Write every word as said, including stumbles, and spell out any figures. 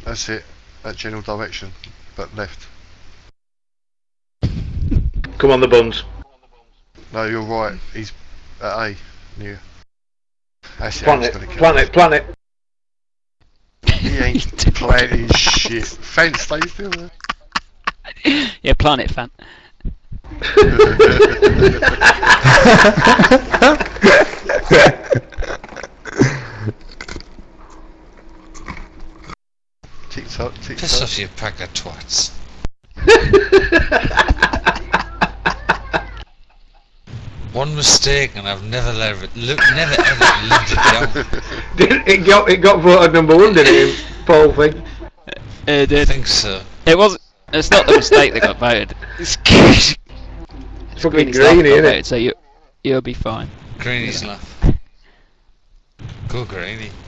That's it. That general direction, but left. Come on, the buns. No, you're right. He's at A. Near. That's it. Planet, Gonna kill planet, us. planet. He ain't planning shit. Fan, stay still there. Yeah, planet fan. Tick tock, tick Piss tock. off, you pack of twats. One mistake and I've never let it look, never ever lived it down. Did it got it got voted number one, didn't it? Paul thing. It I did. think so. It wasn't. It's not the mistake that got voted. It's Fucking Greeny's laugh greeny, got innit? voted, so you you'll be fine. Greeny's laugh. Go Greeny.